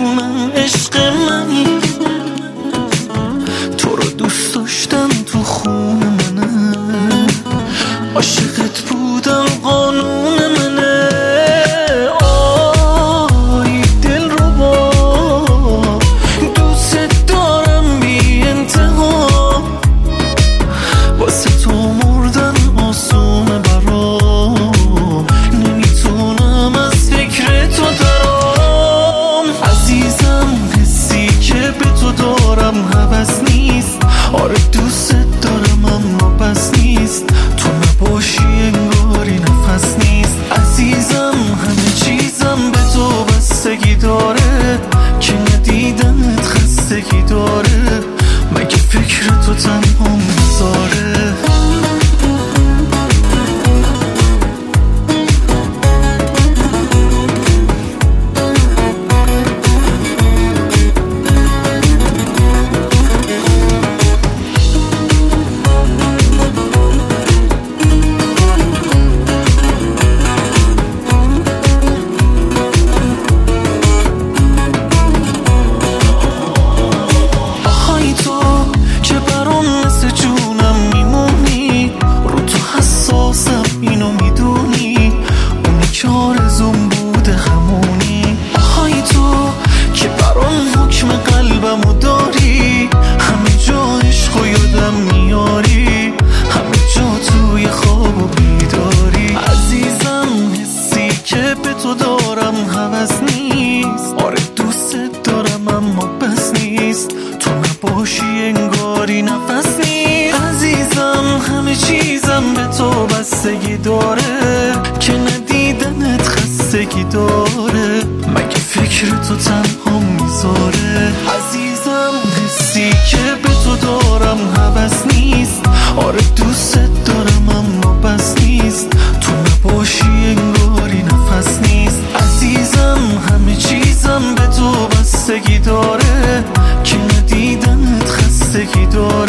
میدونم عشق منی، تو رو دوست داشتم تو خون منه، عاشقت بودم قانون منه. آی دل رو با دوست دارم بی انتها، واسه تو مردن آسونه برام، نمیتونم از فکر تو درام. عزیزم حسی که به تو دارم هوس نیست، آره دوست دارم اما بس نیست، تو نباشی انگاری نفس نیست. عزیزم همه چیزم به تو بستگی داره، که ندیدنت خستگی داره، مگه فکر تو تنها میذاره. اینو میدونی اونی که آرزوم بوده همونی، آهای تو که برام حکم قلبمو داری، همه جا عشقو یادم میاری، همه جا توی خواب و بیداری. عزیزم حسی که به تو دارم هوس نیست، آره دوست دارم اما بس نیست، تو نباشی انگاری نفس نیست. عزیزم همه چیزم به تو بستگی داره، که ندیدنت خستگی داره، مگه فکر تو تنها میذاره. عزیزم حسی که به تو دارم هوس نیست، آره دوست دارم اما بس نیست، تو نباشی انگاری نفس نیست. عزیزم همه چیزم به تو بستگی داره، که ندیدنت خستگی داره،